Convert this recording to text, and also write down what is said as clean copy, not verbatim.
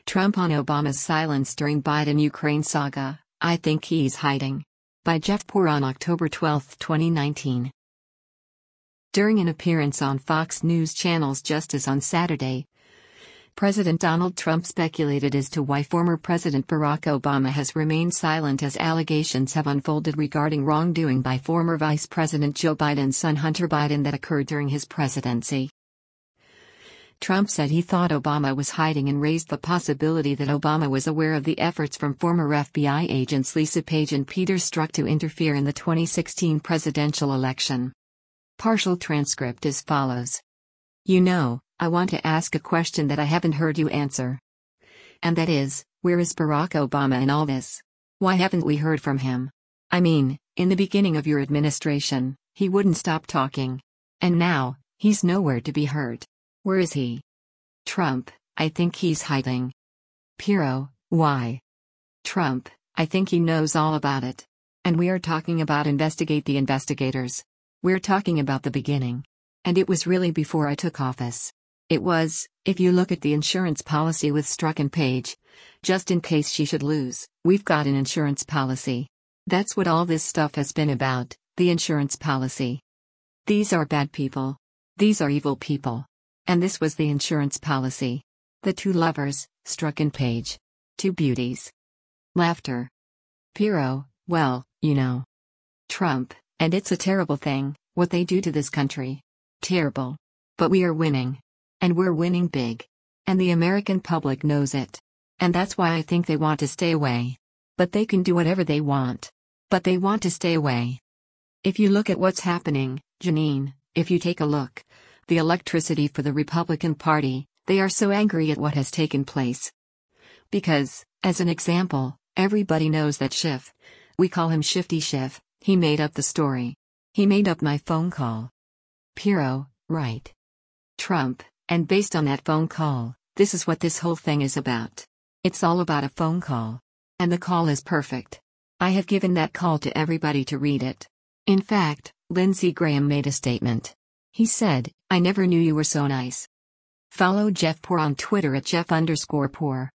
Trump on Obama's silence during Biden-Ukraine saga, I think he's hiding. By Jeff Poor on October 12, 2019. During an appearance on Fox News Channel's Justice on Saturday, President Donald Trump speculated as to why former President Barack Obama has remained silent as allegations have unfolded regarding wrongdoing by former Vice President Joe Biden's son Hunter Biden that occurred during his presidency. Trump said he thought Obama was hiding and raised the possibility that Obama was aware of the efforts from former FBI agents Lisa Page and Peter Strzok to interfere in the 2016 presidential election. Partial transcript as follows. You know, I want to ask a question that I haven't heard you answer. And that is, where is Barack Obama in all this? Why haven't we heard from him? I mean, in the beginning of your administration, he wouldn't stop talking. And now, he's nowhere to be heard. Where is he? Trump, I think he's hiding. Piero, why? Trump, I think he knows all about it. And we are talking about investigate the investigators. We're talking about the beginning. And it was really before I took office. It was, if you look at the insurance policy with Strzok and Page, just in case she should lose, we've got an insurance policy. That's what all this stuff has been about, the insurance policy. These are bad people. These are evil people. And this was the insurance policy. The two lovers, Strzok and Page. Two beauties. Laughter. Piero, well, you know. Trump, and it's a terrible thing, what they do to this country. Terrible. But we are winning. And we're winning big. And the American public knows it. And that's why I think they want to stay away. But they can do whatever they want. But they want to stay away. If you look at what's happening, Janine, if you take a look, the electricity for the Republican Party, they are so angry at what has taken place. Because, as an example, everybody knows that Schiff, we call him Shifty Schiff, he made up the story. He made up my phone call. Piero, right. Trump, and based on that phone call, this is what this whole thing is about. It's all about a phone call. And the call is perfect. I have given that call to everybody to read it. In fact, Lindsey Graham made a statement. He said, I never knew you were so nice. Follow Jeff Poor on Twitter at Jeff_Poor.